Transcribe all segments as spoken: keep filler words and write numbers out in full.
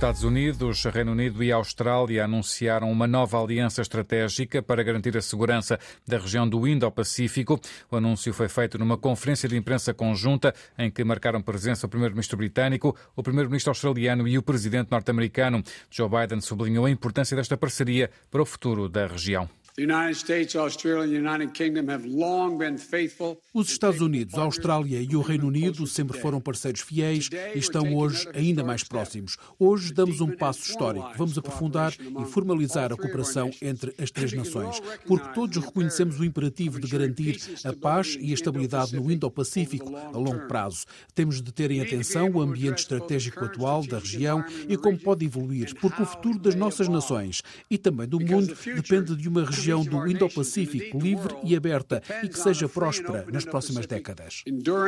Estados Unidos, Reino Unido e Austrália anunciaram uma nova aliança estratégica para garantir a segurança da região do Indo-Pacífico. O anúncio foi feito numa conferência de imprensa conjunta em que marcaram presença o primeiro-ministro britânico, o primeiro-ministro australiano e o presidente norte-americano. Joe Biden sublinhou a importância desta parceria para o futuro da região. Os Estados Unidos, a Austrália e o Reino Unido sempre foram parceiros fiéis e estão hoje ainda mais próximos. Hoje damos um passo histórico. Vamos aprofundar e formalizar a cooperação entre as três nações, porque todos reconhecemos o imperativo de garantir a paz e a estabilidade no Indo-Pacífico a longo prazo. Temos de ter em atenção o ambiente estratégico atual da região e como pode evoluir, porque o futuro das nossas nações e também do mundo depende de uma região do Indo-Pacífico livre e aberta e que seja próspera nas próximas décadas.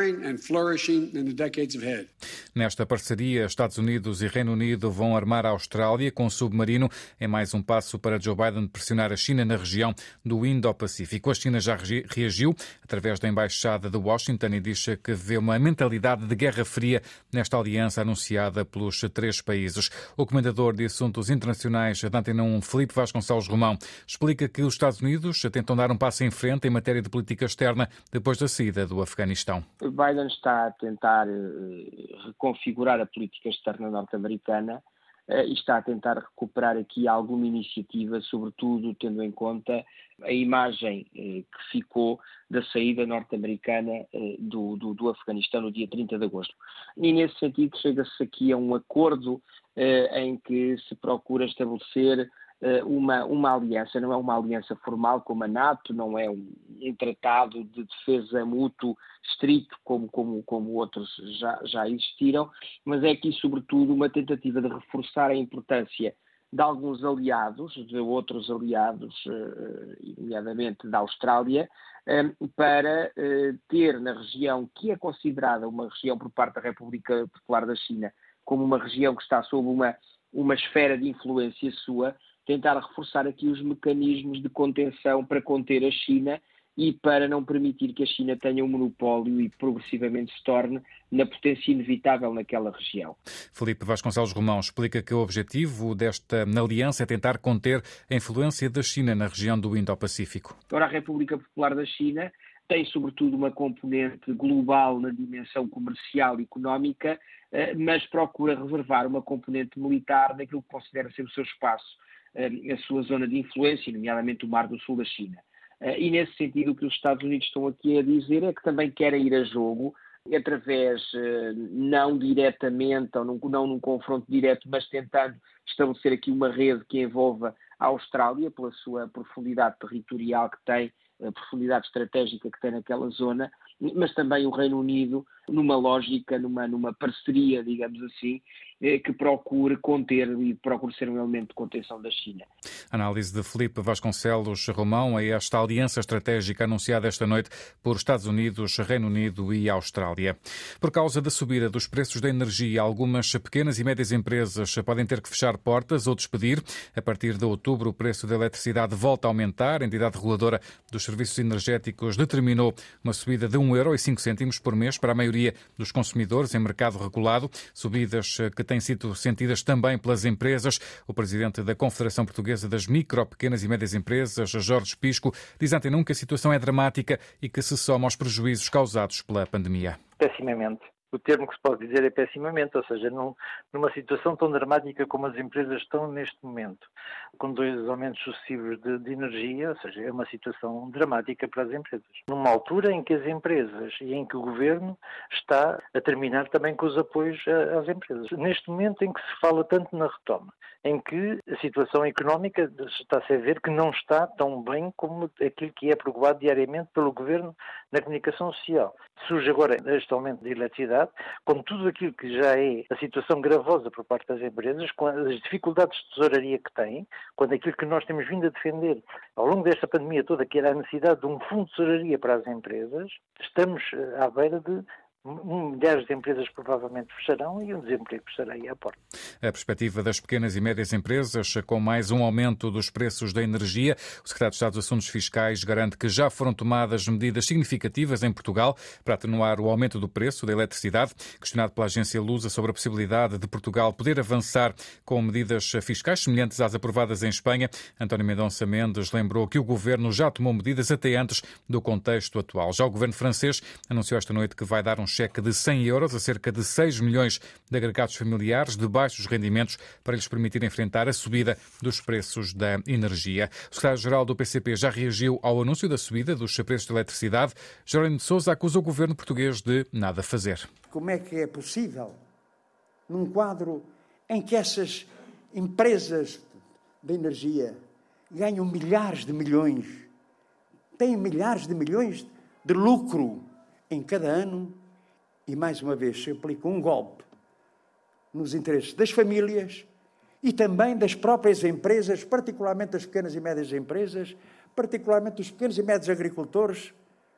Nesta parceria, Estados Unidos e Reino Unido vão armar a Austrália com um submarino em mais um passo para Joe Biden pressionar a China na região do Indo-Pacífico. A China já reagiu através da Embaixada de Washington e diz que vê uma mentalidade de guerra fria nesta aliança anunciada pelos três países. O Comendador de Assuntos Internacionais da Antena um, Filipe Vasconcelos Romão, explica que os Estados Unidos tentam dar um passo em frente em matéria de política externa depois da saída do Afeganistão. Biden está a tentar reconfigurar a política externa norte-americana e está a tentar recuperar aqui alguma iniciativa, sobretudo tendo em conta a imagem que ficou da saída norte-americana do, do, do Afeganistão no dia trinta de agosto. E nesse sentido chega-se aqui a um acordo em que se procura estabelecer Uma, uma aliança, não é uma aliança formal como a NATO, não é um, um tratado de defesa mútuo estrito como, como, como outros já, já existiram, mas é aqui sobretudo uma tentativa de reforçar a importância de alguns aliados, de outros aliados, nomeadamente da Austrália, para ter na região, que é considerada uma região por parte da República Popular da China, como uma região que está sob uma, uma esfera de influência sua, tentar reforçar aqui os mecanismos de contenção para conter a China e para não permitir que a China tenha um monopólio e progressivamente se torne na potência inevitável naquela região. Filipe Vasconcelos Romão explica que o objetivo desta aliança é tentar conter a influência da China na região do Indo-Pacífico. Agora, a República Popular da China tem sobretudo uma componente global na dimensão comercial e económica, mas procura reservar uma componente militar naquilo que considera ser o seu espaço, a sua zona de influência, nomeadamente o Mar do Sul da China. E nesse sentido o que os Estados Unidos estão aqui a dizer é que também querem ir a jogo, através, não diretamente, ou num, não num confronto direto, mas tentando estabelecer aqui uma rede que envolva a Austrália, pela sua profundidade territorial que tem, a profundidade estratégica que tem naquela zona, mas também o Reino Unido numa lógica, numa, numa parceria, digamos assim, que procure conter e procure ser um elemento de contenção da China. Análise de Filipe Vasconcelos Romão a esta aliança estratégica anunciada esta noite por Estados Unidos, Reino Unido e Austrália. Por causa da subida dos preços da energia, algumas pequenas e médias empresas podem ter que fechar portas ou despedir. A partir de outubro, o preço da eletricidade volta a aumentar. A entidade reguladora dos serviços energéticos determinou uma subida de um euro e cinco cêntimos por mês para a maioria dos consumidores em mercado regulado, subidas que têm sido sentidas também pelas empresas. O presidente da Confederação Portuguesa das Micro, Pequenas e Médias Empresas, Jorge Pisco, diz à Antena um que a situação é dramática e que se soma aos prejuízos causados pela pandemia. Pessimamente. O termo que se pode dizer é pessimamente, ou seja, num, numa situação tão dramática como as empresas estão neste momento, com dois aumentos sucessivos de, de energia, ou seja, é uma situação dramática para as empresas. Numa altura em que as empresas e em que o governo está a terminar também com os apoios às empresas. Neste momento em que se fala tanto na retoma, em que a situação económica está-se a ver que não está tão bem como aquilo que é provado diariamente pelo governo na comunicação social. Surge agora este aumento de eletricidade, com tudo aquilo que já é a situação gravosa por parte das empresas, com as dificuldades de tesouraria que têm, quando aquilo que nós temos vindo a defender ao longo desta pandemia toda, que era a necessidade de um fundo de tesouraria para as empresas, estamos à beira de milhares de empresas provavelmente fecharão e um desemprego estará aí à porta. a perspectiva das pequenas e médias empresas com mais um aumento dos preços da energia. O secretário de Estado dos Assuntos Fiscais garante que já foram tomadas medidas significativas em Portugal para atenuar o aumento do preço da eletricidade. Questionado pela agência Lusa sobre a possibilidade de Portugal poder avançar com medidas fiscais semelhantes às aprovadas em Espanha, António Mendonça Mendes lembrou que o governo já tomou medidas até antes do contexto atual. Já o governo francês anunciou esta noite que vai dar um cheque de cem euros a cerca de seis milhões de agregados familiares de baixos rendimentos para lhes permitir enfrentar a subida dos preços da energia. O secretário-geral do P C P já reagiu ao anúncio da subida dos preços de eletricidade. Jerónimo de Sousa acusa o governo português de nada fazer. Como é que é possível, num quadro em que essas empresas de energia ganham milhares de milhões, têm milhares de milhões de lucro em cada ano e, mais uma vez, se aplica um golpe nos interesses das famílias e também das próprias empresas, particularmente das pequenas e médias empresas, particularmente dos pequenos e médios agricultores.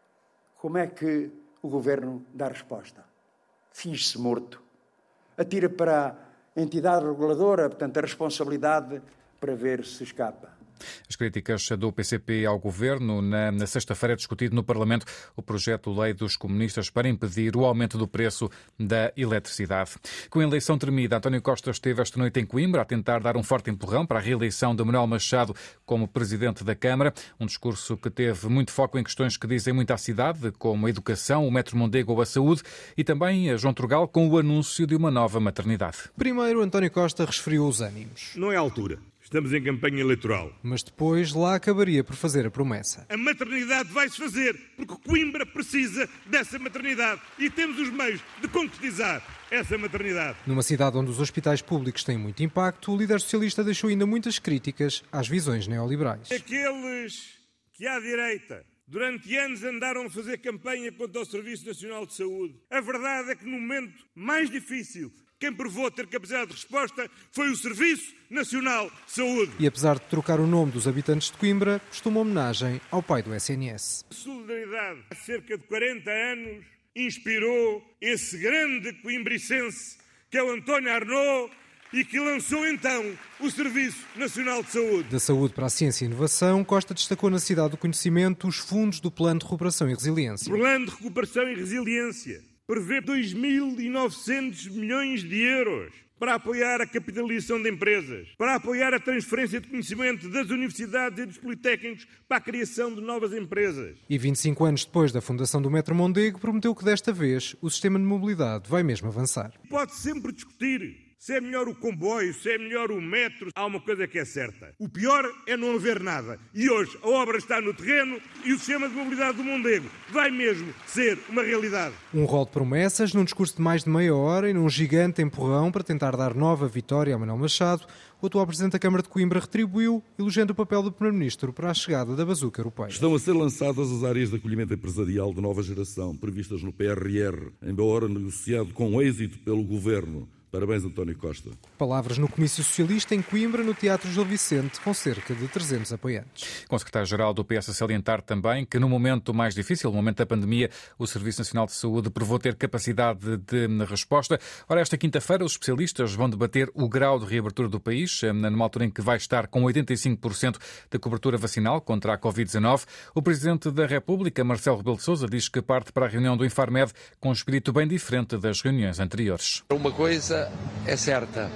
Como é que o governo dá resposta? Finge-se morto. Atira para a entidade reguladora, portanto, a responsabilidade para ver se escapa. As críticas do P C P ao governo. Na, na sexta-feira é discutido no Parlamento o projeto de lei dos comunistas para impedir o aumento do preço da eletricidade. Com a eleição terminada, António Costa esteve esta noite em Coimbra a tentar dar um forte empurrão para a reeleição de Manuel Machado como presidente da Câmara. Um discurso que teve muito foco em questões que dizem muito à cidade, como a educação, o metro Mondego ou a saúde, e também a João Turgal com o anúncio de uma nova maternidade. Primeiro, António Costa resfriou os ânimos. Não é a altura. Estamos em campanha eleitoral. Mas depois lá acabaria por fazer a promessa. A maternidade vai-se fazer, porque Coimbra precisa dessa maternidade e temos os meios de concretizar essa maternidade. Numa cidade onde os hospitais públicos têm muito impacto, o líder socialista deixou ainda muitas críticas às visões neoliberais. Aqueles que à direita durante anos andaram a fazer campanha contra o Serviço Nacional de Saúde. A verdade é que no momento mais difícil, quem provou ter capacidade de resposta foi o Serviço Nacional de Saúde. E apesar de trocar o nome dos habitantes de Coimbra, prestou uma homenagem ao pai do S N S. A solidariedade, há cerca de quarenta anos, inspirou esse grande coimbricense que é o António Arnaud e que lançou então o Serviço Nacional de Saúde. Da saúde para a ciência e inovação, Costa destacou na cidade do conhecimento os fundos do Plano de Recuperação e Resiliência. O Plano de Recuperação e Resiliência prevê dois mil e novecentos milhões de euros para apoiar a capitalização de empresas, para apoiar a transferência de conhecimento das universidades e dos politécnicos para a criação de novas empresas. E vinte e cinco anos depois da fundação do metro Mondego, prometeu que desta vez o sistema de mobilidade vai mesmo avançar. Pode sempre discutir se é melhor o comboio, se é melhor o metro. Há uma coisa que é certa. O pior é não haver nada. E hoje a obra está no terreno e o sistema de mobilidade do Mondego vai mesmo ser uma realidade. Um rol de promessas num discurso de mais de meia hora e num gigante empurrão para tentar dar nova vitória a Manuel Machado, o atual Presidente da Câmara de Coimbra retribuiu, elogiando o papel do Primeiro-Ministro para a chegada da bazuca europeia. Estão a ser lançadas as áreas de acolhimento empresarial de nova geração, previstas no P R R, embora negociado com êxito pelo Governo. Parabéns, António Costa. Palavras no Comício Socialista em Coimbra, no Teatro Gil Vicente, com cerca de trezentos apoiantes. Com o secretário-geral do P S a salientar também que no momento mais difícil, no momento da pandemia, o Serviço Nacional de Saúde provou ter capacidade de resposta. Ora, esta quinta-feira os especialistas vão debater o grau de reabertura do país, numa altura em que vai estar com oitenta e cinco por cento da cobertura vacinal contra a covid dezanove. O Presidente da República, Marcelo Rebelo de Sousa, diz que parte para a reunião do Infarmed com um espírito bem diferente das reuniões anteriores. Uma coisa é certa,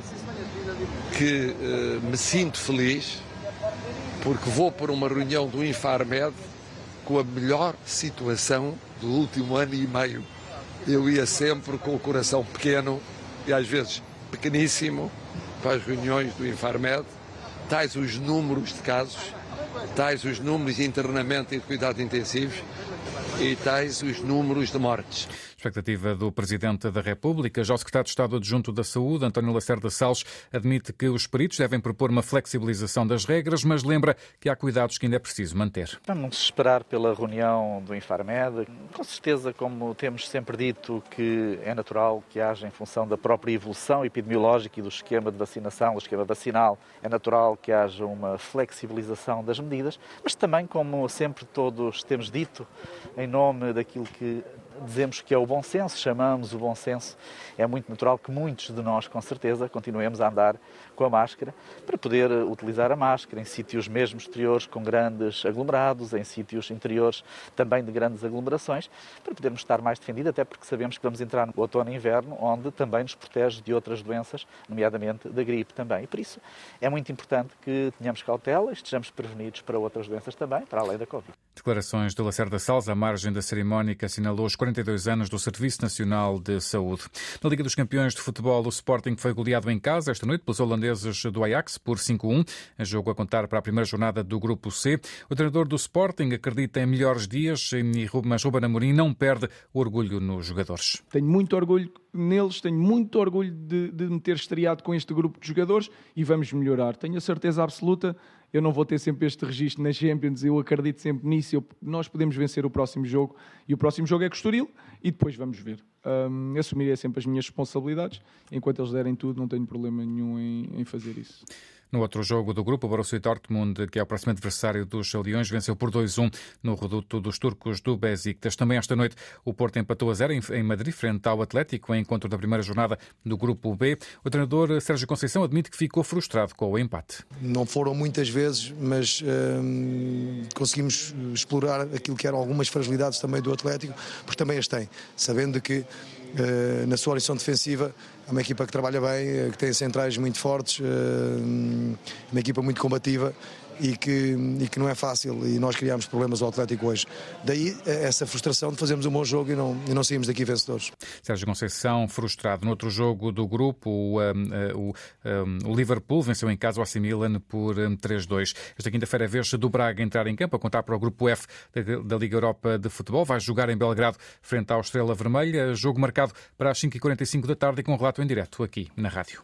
que uh, me sinto feliz porque vou para uma reunião do Infarmed com a melhor situação do último ano e meio. Eu ia sempre com o coração pequeno e às vezes pequeníssimo para as reuniões do Infarmed, tais os números de casos, tais os números de internamento e de cuidados intensivos e tais os números de mortes. Expectativa do Presidente da República. Já o Secretário de Estado Adjunto da Saúde, António Lacerda Salles, admite que os peritos devem propor uma flexibilização das regras, mas lembra que há cuidados que ainda é preciso manter. Vamos esperar pela reunião do Infarmed. Com certeza, como temos sempre dito, que é natural que haja, em função da própria evolução epidemiológica e do esquema de vacinação, do esquema vacinal, é natural que haja uma flexibilização das medidas, mas também, como sempre todos temos dito, em nome daquilo que dizemos que é o bom senso, chamamos o bom senso, é muito natural que muitos de nós, com certeza, continuemos a andar com a máscara para poder utilizar a máscara em sítios mesmo exteriores com grandes aglomerados, em sítios interiores também de grandes aglomerações, para podermos estar mais defendidos, até porque sabemos que vamos entrar no outono e inverno, onde também nos protege de outras doenças, nomeadamente da gripe também. E por isso é muito importante que tenhamos cautela e estejamos prevenidos para outras doenças também, para além da Covid. Declarações de Lacerda Salles à margem da cerimónia que assinalou os quarenta e dois anos do Serviço Nacional de Saúde. Na Liga dos Campeões de Futebol, o Sporting foi goleado em casa esta noite pelos holandeses do Ajax por cinco a um, a jogo a contar para a primeira jornada do Grupo C. O treinador do Sporting acredita em melhores dias, mas Ruben Amorim não perde o orgulho nos jogadores. Tenho muito orgulho neles, tenho muito orgulho de, de me ter estreado com este grupo de jogadores e vamos melhorar. Tenho a certeza absoluta. Eu não vou ter sempre este registro na Champions, eu acredito sempre nisso. Eu, nós podemos vencer o próximo jogo e o próximo jogo é com o Estoril e depois vamos ver. Um, assumirei sempre as minhas responsabilidades. Enquanto eles derem tudo, não tenho problema nenhum em, em fazer isso. No outro jogo do grupo, o Borussia Dortmund, que é o próximo adversário dos Leões, venceu por dois a um no reduto dos turcos do Besiktas. Também esta noite o Porto empatou a zero em Madrid, frente ao Atlético, em encontro da primeira jornada do Grupo B. O treinador Sérgio Conceição admite que ficou frustrado com o empate. Não foram muitas vezes, mas hum, conseguimos explorar aquilo que eram algumas fragilidades também do Atlético, porque também as tem, sabendo que Uh, na sua orientação defensiva é uma equipa que trabalha bem, uh, que tem centrais muito fortes, uh, uma equipa muito combativa e que, e que não é fácil, e nós criámos problemas ao Atlético hoje. Daí essa frustração de fazermos um bom jogo e não, e não saímos daqui vencedores. Sérgio Conceição frustrado. No outro jogo do grupo, o, um, um, o Liverpool venceu em casa o A C Milan por um, três a dois. Esta quinta-feira é a vez do Braga entrar em campo, a contar para o grupo F da, da Liga Europa de Futebol. Vai jogar em Belgrado frente ao Estrela Vermelha. Jogo marcado para as cinco e quarenta e cinco da tarde e com um relato em direto aqui na rádio.